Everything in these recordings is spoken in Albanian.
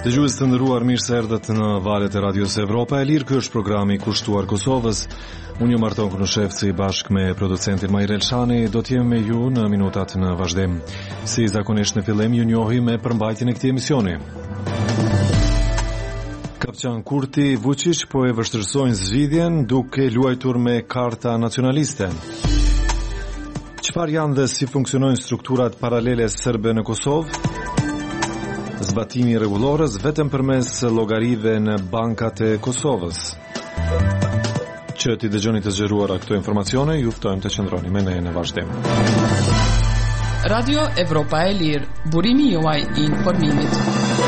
Dëgjues të nderuar, mirë se erdhët në valët e Radios Evropa e Lirë. Ky është programi i kushtuar Kosovës. Unë ju marton Krushevci bashkë me producentin Majrel Elshani do të jem me ju në minutat në vazhdim. Si zakonisht në fillim ju njohi me përmbajtjen e këtij emisioni. Kapçan Kurti, Vučić po e vështirësojnë zgjidhjen duke luajtur me karta nacionaliste. Çfarë janë dhe si funksionojnë strukturat paralele serbe në Kosovë? Zbatimi i rregullorës vetëm përmes llogarive në bankat e Kosovës. Që ti dëgjoni të zgjeruara këto informacione, ju ftojmë të qëndroni me ne në vazhdim. Radio Evropa e Lirë, burimi juaj i informimit.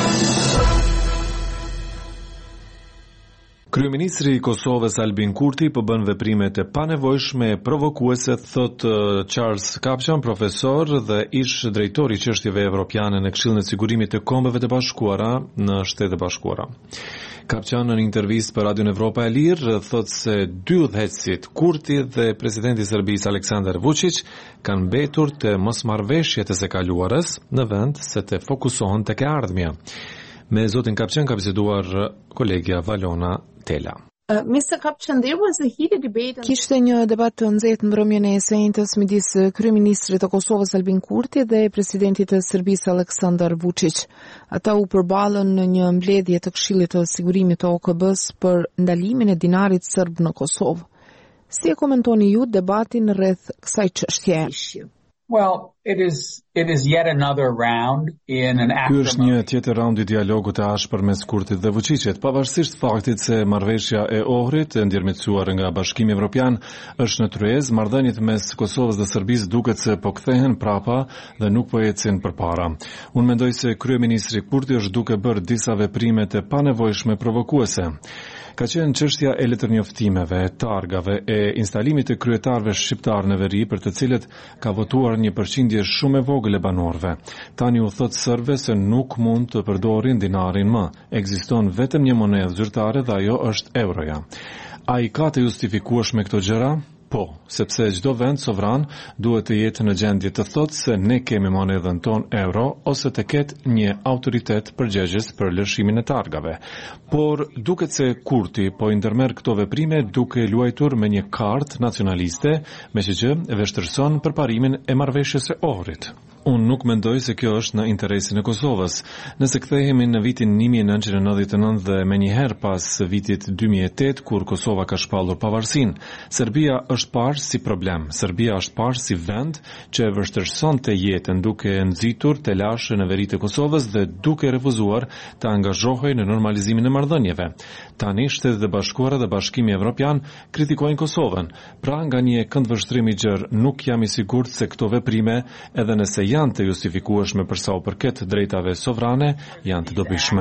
Kryeministri i Kosovës Albin Kurti po bën veprime të panevojshme e provokuese, thot Charles Kapçan, profesor dhe ish drejtori i çështjeve evropiane në Këshillin e Sigurimit të Kombeve të Bashkuara në Shtetet e Bashkuara. Kapçan në një intervistë për Radion Evropa e Lirë thot se dy udhëheqësit, Kurti dhe presidenti i Serbisë Aleksandar Vučić, kanë mbetur të mosmarrveshjet e së kaluarës në vend se të fokusohen tek e ardhmja. Me zotin Kapçan ka biseduar kolegja Valona Tela. Mr. Kapçan, there was a heated debate. Kishte një debat të nxehtë në mbrëmjen e së midis kryeministrit të Kosovës Albin Kurti dhe presidentit të Serbisë Aleksandar Vučić. Ata u përballën në një mbledhje të Këshillit të Sigurimit të OKB-s për ndalimin e dinarit serb në Kosovë. Si e komentoni ju debatin rreth kësaj çështje? Well, it is yet another round in an Ky është një tjetër raund i dialogut të ashpër mes Kurtit dhe Vučićit, pavarësisht faktit se marrëveshja e Ohrit e ndërmjetësuar nga Bashkimi Evropian është në tryezë, marrëdhëniet mes Kosovës dhe Serbisë duket se po kthehen prapa dhe nuk po ecin përpara. Unë mendoj se kryeministri Kurti është duke bërë disa veprime të panevojshme provokuese. Ka qenë çështja e letërnjoftimeve, targave e instalimit të kryetarëve shqiptar në veri për të cilët ka votuar një përqindje shumë e vogël e banorëve. Tani u thot serbëve se nuk mund të përdorin dinarin më. Ekziston vetëm një monedhë zyrtare dhe ajo është euroja. A i ka të justifikueshme këto gjëra? Po, sepse çdo vend sovran duhet të jetë në gjendje të thotë se ne kemi monedhën tonë euro ose të ketë një autoritet përgjegjës për lëshimin e targave. Por duket se Kurti po i ndërmerr këto veprime duke luajtur me një kartë nacionaliste, me që vështirëson përparimin e marrëveshjes së Ohrit. Unë nuk mendoj se kjo është në interesin e Kosovës. Nëse kthehemi në vitin 1999 dhe menjëherë pas vitit 2008, kur Kosova ka shpallur pavarësinë, Serbia është parë si problem. Serbia është parë si vend që vështirësonte jetën duke nxitur të lashë në veri të Kosovës dhe duke refuzuar të angazhohej në normalizimin e marrëdhënieve. Tani Shtetet e Bashkuara dhe Bashkimi Evropian kritikojnë Kosovën. Pra nga një këndvështrim i gjerë nuk jam i sigurt se këto veprime, edhe nëse janë të justifikueshme për sa u përket drejtave sovrane, janë të dobishme.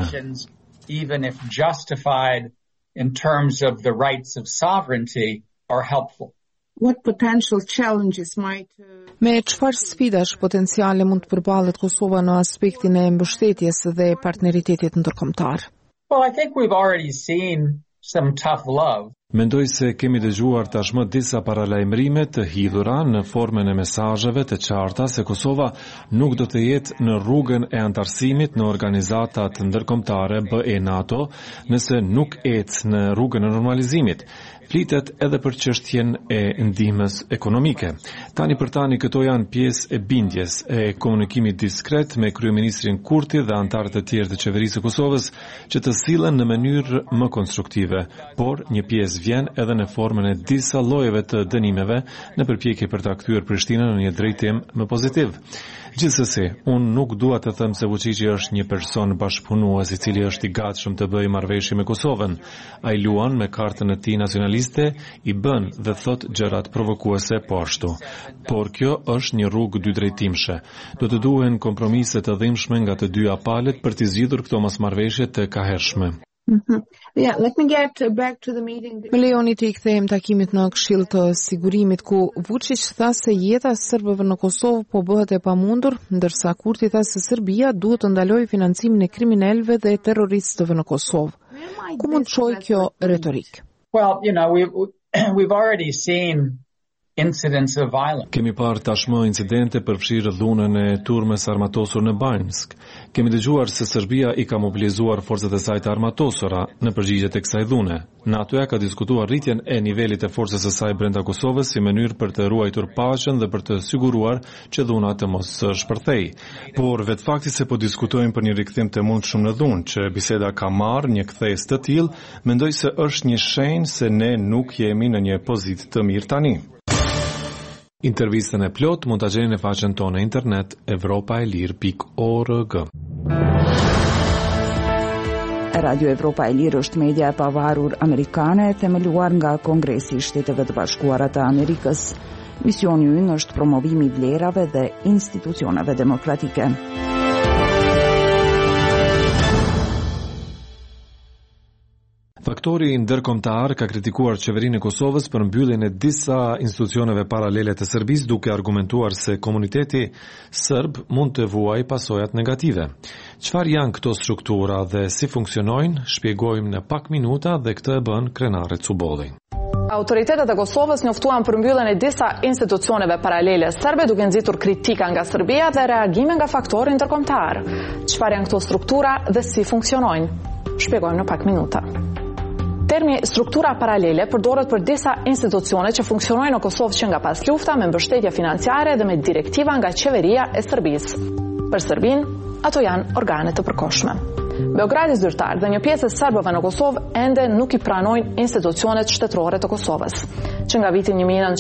Even if justified in terms of the rights of sovereignty are helpful. What potential challenges might Me çfarë sfidash potenciale mund të përballet Kosova në aspektin e mbështetjes dhe partneritetit ndërkombëtar? Well, I think we've already seen some tough love. Mendoj se kemi dëgjuar tashmë disa paralajmërime të hidhura në formën e mesazheve të qarta se Kosova nuk do të jetë në rrugën e antarësimit në organizatat ndërkombëtare BE NATO nëse nuk ecë në rrugën e normalizimit. Flitet edhe për çështjen e ndihmës ekonomike. Tani për tani këto janë pjesë e bindjes e komunikimit diskret me kryeministrin Kurti dhe anëtarët e tjerë të qeverisë së Kosovës që të sillen në mënyrë më konstruktive, por një pjesë vjen edhe në formën e disa llojeve të dënimeve në përpjekje për ta kthyer Prishtinën në një drejtim më pozitiv. Gjithsesi, unë nuk dua të them se Vučići është një person bashkëpunues i cili është i gatshëm të bëjë marrëveshje me Kosovën. Ai luan me kartën e tij nacionaliste, i bën dhe thot gjërat provokuese po ashtu. Por kjo është një rrugë dy drejtimshe. Do të duhen kompromise të dhimbshme nga të dyja palët për të zgjidhur këto mosmarrveshje të kahershme. Yeah, let me get back to the meeting. Me lejoni të i kthejmë takimit në Këshill të Sigurimit ku Vučić tha se jeta e serbëve në Kosovë po bëhet e pamundur, ndërsa Kurti tha se Serbia duhet të ndalojë financimin e kriminalëve dhe terroristëve në Kosovë. Ku mund të çojë kjo retorik? Well, you know, we've already seen incidents of violence. Kemi parë tashmë incidente përfshirë dhunën e turmes armatosur në Bajnsk. Kemi dëgjuar se Serbia i ka mobilizuar forcat e saj të armatosura në përgjigje të kësaj dhune. NATO-ja ka diskutuar rritjen e nivelit të forcës së saj brenda Kosovës si mënyrë për të ruajtur paqen dhe për të siguruar që dhuna të mos shpërthejë. Por vetë fakti se po diskutojmë për një rikthim të mundshëm në dhunë, që biseda ka marrë një kthes të tillë, mendoj se është një shenjë se ne nuk jemi në një pozitë të mirë tani. Intervistën e plot mund ta gjeni në faqen tonë internet europaelir.org. Radio Evropa e Lirë është media e pavarur amerikane themeluar nga Kongresi i Shteteve të Bashkuara të Amerikës. Misioni i ynë është promovimi i vlerave dhe institucioneve demokratike. Faktori ndërkombëtar ka kritikuar qeverinë e Kosovës për mbylljen e disa institucioneve paralele të Serbisë, duke argumentuar se komuniteti serb mund të vuajë pasojat negative. Çfarë janë këto struktura dhe si funksionojnë, shpjegojmë në pak minuta dhe këtë e bën Krenare Cubolli. Autoritetet e Kosovës njoftuan për mbylljen e disa institucioneve paralele serbe, duke nxitur kritika nga Serbia dhe reagime nga faktorë ndërkombëtar. Çfarë janë këto struktura dhe si funksionojnë? Shpjegojmë në pak minuta. Termi struktura paralele përdoret për disa institucione që funksionojnë në Kosovë që nga pas lufta me mbështetje financiare dhe me direktiva nga qeveria e Serbisë. Për Serbinë, ato janë organe të përkohshme. Beogradi zyrtar dhe një pjesë e serbëve në Kosovë ende nuk i pranojnë institucionet shtetërore të Kosovës. Që nga viti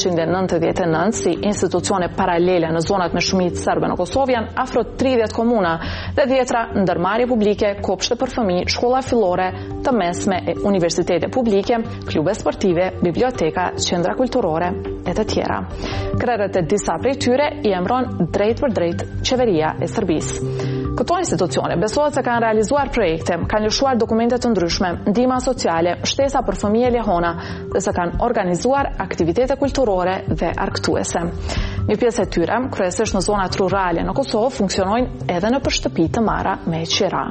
1999 si institucione paralele në zonat me shumicë serbe në Kosovë janë afro 30 komuna dhe 10 ndërmarrje publike, kopshte për fëmijë, shkolla fillore, të mesme e universitete publike, klube sportive, biblioteka, qendra kulturore e të tjera. Krerët e disa prej tyre i emëron drejt për drejt qeveria e Serbisë. Këto institucione besohet se kanë realizuar projekte, kanë lëshuar dokumente të ndryshme, ndihma sociale, shtesa për fëmijë e lehona dhe se kanë organizuar aktivitete kulturore dhe argëtuese. Një pjesë e tyre, kryesisht në zonat rurale në Kosovë, funksionojnë edhe në shtëpi të marra me qira.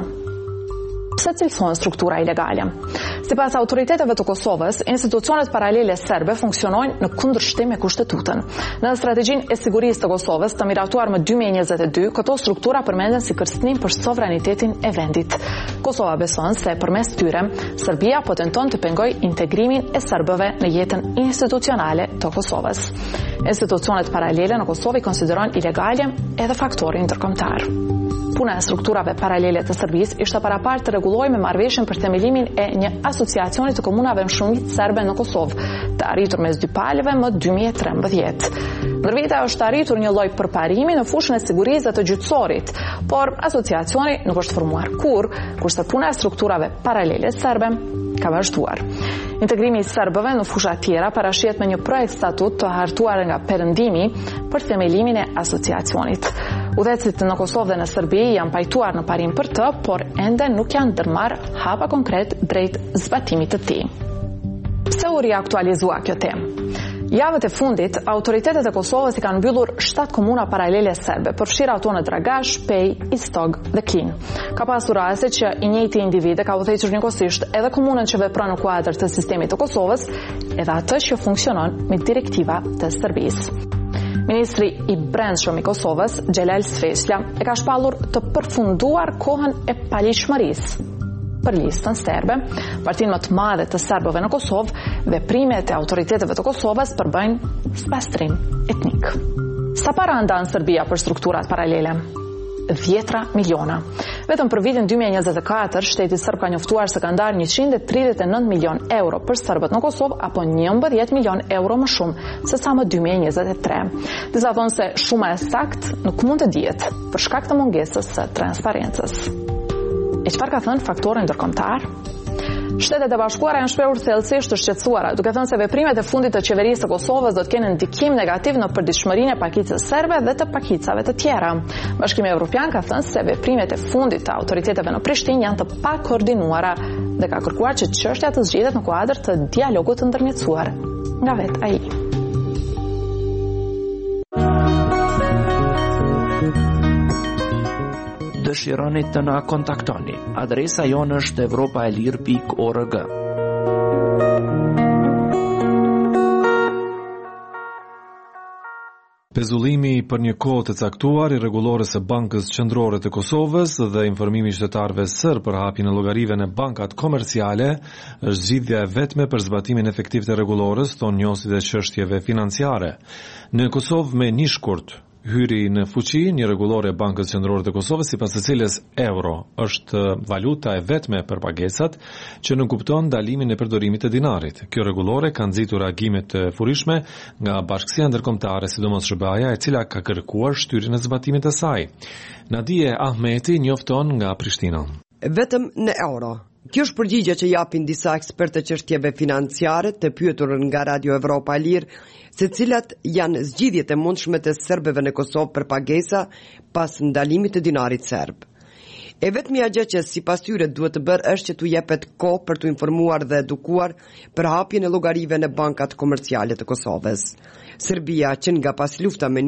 Pse cilësohen struktura ilegale? Sipas autoriteteve të Kosovës, institucionet paralele serbe funksionojnë në kundërshtim me kushtetutën. Në strategjinë e sigurisë të Kosovës të miratuar më 2022, këto struktura përmenden si kërcënim për sovranitetin e vendit. Kosova beson se përmes tyre, Serbia po tenton të pengojë integrimin e serbëve në jetën institucionale të Kosovës. Institucionet paralele në Kosovë i konsiderojnë ilegale edhe faktorin ndërkombëtar. Puna e strukturave paralele të Serbisë ishte parapar të rregullojë me marrëveshjen për themelimin e një asociacioni të komunave me shumicë serbe në Kosovë, të arritur mes dy palëve më 2013. Ndër vite është arritur një lloj përparimi në fushën e sigurisë dhe të gjyqësorit, por asociacioni nuk është formuar kurse puna e strukturave paralele serbe ka vazhduar. Integrimi i serbëve në fusha tjera parashihet me një projekt statut të hartuar nga perëndimi për themelimin e asociacionit. Udhëhecit në Kosovë dhe në Serbi janë pajtuar në parim për të, por ende nuk janë ndërmarrë hapa konkret drejt zbatimit të tij. Pse u riaktualizua kjo temë? Javët e fundit, autoritetet e Kosovës i kanë mbyllur 7 komuna paralele serbe, përfshirë ato në Dragash, Pej, Istog dhe Klin. Ka pasur raste që i njëjti individ ka udhëhequr njëkohësisht edhe komunën që vepron në kuadër të sistemit të Kosovës, edhe atë që funksionon me direktiva të Serbisë. Ministri i Brendshëm i Kosovës, Xhelal Svesla, e ka shpallur të përfunduar kohën e paligjshmërisë. Për listën serbe, partinë më të madhe të serbëve në Kosovë, veprimet e autoriteteve të Kosovës përbëjnë spastrim etnik. Sa para ndan Serbia për strukturat paralele? 10 miliona. Vetëm për vitin 2024, shteti serb ka njoftuar se ka ndarë 139 milion euro për serbët në Kosovë apo 11 milion euro më shumë se sa më 2023. Disa thonë se shuma e saktë nuk mund të dihet për shkak të mungesës së transparencës. E çfarë ka thënë faktori ndërkombëtar? Shtetet e Bashkuara janë shprehur thellësisht të shqetësuara, duke thënë se veprimet e fundit të qeverisë së Kosovës do të kenë ndikim negativ në përditshmërinë e pakicës serbe dhe të pakicave të tjera. Bashkimi Evropian ka thënë se veprimet e fundit të autoriteteve në Prishtinë janë të pakoordinuara dhe ka kërkuar që çështja të zgjidhet në kuadër të dialogut të ndërmjetësuar nga vetë ai. Dëshironi të na kontaktoni. Adresa jonë është europaelir.org. Pezullimi për një kohë të caktuar i rregullores së Bankës Qendrore të Kosovës dhe informimi qytetarëve sër për hapjen e llogarive në bankat komerciale është zgjidhja e vetme për zbatimin efektiv të rregullores, thonë njësit e çështjeve financiare. Në Kosovë me një shkurt hyri në fuqi një rregullore e Bankës Qendrore të Kosovës, sipas së cilës euro është valuta e vetme për pagesat që nuk kupton ndalimin e përdorimit të dinarit. Kjo rregullore ka nxitur reagime të furishme nga Bashkësia Ndërkombëtare, sidomos SBA-ja, e cila ka kërkuar shtyrjen e zbatimit të saj. Nadije Ahmeti njofton nga Prishtina. Vetëm në euro. Kjo është përgjigje që japin disa ekspertë të çështjeve financiare të pyetur nga Radio Evropa e Lirë, se cilat janë zgjidhjet e mundshme të serbëve në Kosovë për pagesa pas ndalimit të dinarit serb. E vetmja gjë që sipas tyre duhet të bërë është që t'u jepet kohë për t'u informuar dhe edukuar për hapjen e llogarive në bankat komerciale të Kosovës. Serbia, që nga pas lufta me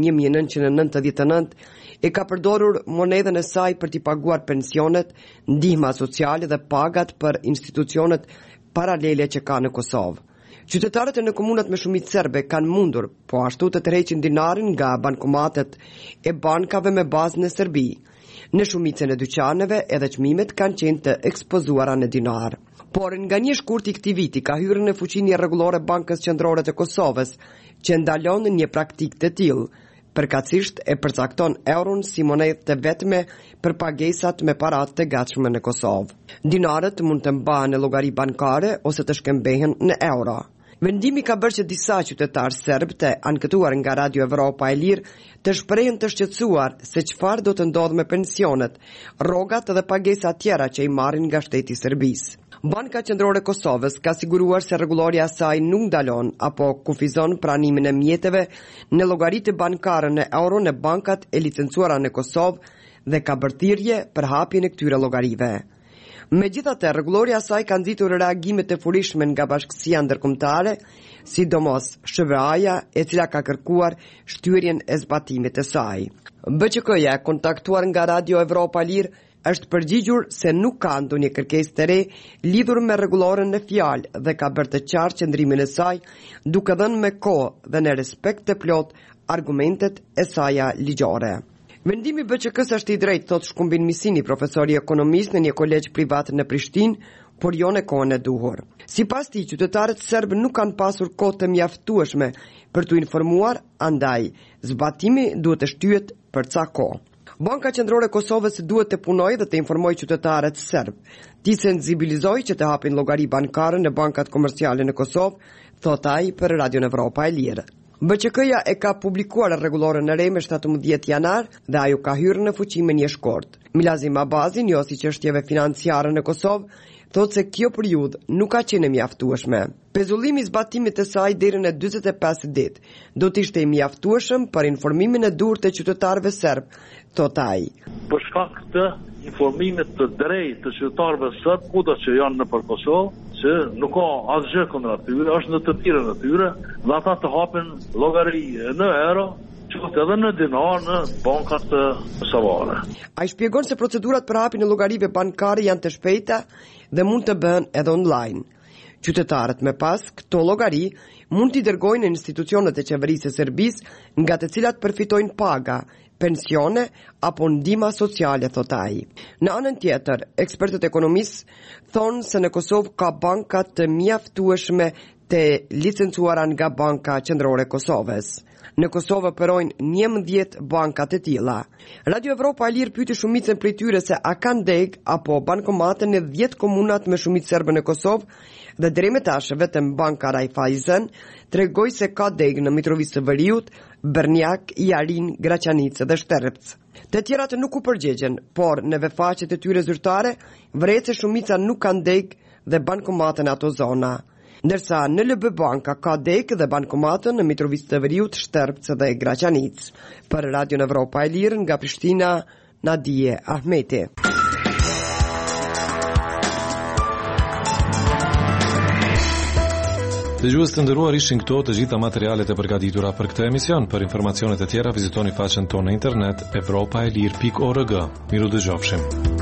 1999 e ka përdorur monedhën e saj për t'i paguar pensionet, ndihma sociale dhe pagat për institucionet paralele që ka në Kosovë. Qytetarët në komunat me shumicë serbe kanë mundur, po ashtu të tërheqin dinarin nga bankomatet e bankave me bazë në Serbi. Në shumicën e dyqaneve edhe çmimet kanë qenë të ekspozuara në dinar. Por nga një shkurt i këtij viti ka hyrë në fuqi një rregullore Bankës Qendrore të Kosovës, që ndalon një praktikë të tillë. Përkatësisht e përcakton euron si monedhë të vetme për pagesat me paratë të gatshme në Kosovë. Dinarët mund të mbahen në llogari bankare ose të shkëmbehen në euro. Vendimi ka bërë që disa qytetarë serb të ankëtuar nga Radio Evropa e Lirë të shprehen të shqetësuar se çfarë do të ndodhë me pensionet, rrogat dhe pagesat tjera që i marrin nga shteti i Serbisë. Banka Qendrore e Kosovës ka siguruar se rregulloria e saj nuk ndalon apo kufizon pranimin e mjeteve në llogaritë bankare në euro në bankat e licencuara në Kosovë dhe ka bërë thirrje për hapjen e këtyre llogarive. Megjithatë, rregulloria e saj ka nxitur reagime të furishme nga Bashkësia Ndërkombëtare, sidomos SBA-ja, e cila ka kërkuar shtyrjen e zbatimit të saj. BÇK-ja, kontaktuar nga Radio Evropa e Lirë, është përgjigjur se nuk ka ndonjë kërkesë të re lidhur me rregulloren në fjalë dhe ka bërë të qartë qëndrimin e saj, duke dhënë me kohë dhe në respekt të plot argumentet e saj ligjore. Vendimi BÇK-s është i drejtë, thot Shkumbin Misini, profesor i ekonomisë në një kolegj privat në Prishtinë, por jo në kohën e duhur. Sipas tij, qytetarët serb nuk kanë pasur kohë të mjaftueshme për t'u informuar, andaj zbatimi duhet të shtyhet për ca kohë. Banka Qendrore e Kosovës duhet të punojë dhe të informojë qytetarët serb, t'i sensibilizojë që të hapin llogari bankare në bankat komerciale në Kosovë, thot ai për Radio Evropa e Lirë. BÇK-ja e ka publikuar rregulloren e re me 17 janar dhe ajo ka hyrë në fuqi me një shkort. Milazim Abazi, njohësi çështjeve financiare në Kosovë, thotë se kjo periudhë nuk ka qenë mjaftueshme. Pezullimi i zbatimit të saj deri në 45 ditë do të ishte i mjaftueshëm për informimin e duhur të qytetarëve serb, thot ai. Për shkak të informimit të drejtë të qytetarëve serb kudo që janë nëpër Kosovë, që nuk ka asgjë kundër atyre, është në të tjerë natyre, dhe ata të hapin llogari në euro, qoftë edhe në dinar në bankat kombëtare. Ai shpjegon se procedurat për hapjen e llogarive bankare janë të shpejta dhe mund të bëhen edhe online. Qytetarët me pas këto llogari mund t'i dërgojnë në institucionet e qeverisë së Serbisë, nga të cilat përfitojnë paga, pensione apo ndihma sociale, thot ai. Në anën tjetër, ekspertët ekonomisë thonë se në Kosovë ka banka të mjaftueshme të licencuara nga Banka Qendrore e Kosovës. Në Kosovë operojnë 11 banka të tilla. Radio Evropa e Lirë pyeti shumicën prej tyre se a kanë deg apo bankomate në 10 komunat me shumicë serbe në Kosovë, dhe deri më tash vetëm banka Raiffeisen tregoi se ka deg në Mitrovicë të Veriut, Brnjak, Jarin, Graçanicë dhe Shterpc. Të tjerat nuk u përgjigjen, por në vefaqet e tyre zyrtare vret se shumica nuk kanë deg dhe bankomate në ato zona. Ndërsa në LB Banka ka deg dhe bankomate në Mitrovicë të Veriut, Shterpc dhe Graçanicë. Për Radio Evropa e Lirë nga Prishtina, Nadije Ahmeti. Dëgjues të nderuar, ishin këto të gjitha materialet e përgatitura për këtë emision. Për informacionet e tjera vizitoni faqen tonë në internet evropaelir.org. Miru dëgjofshim.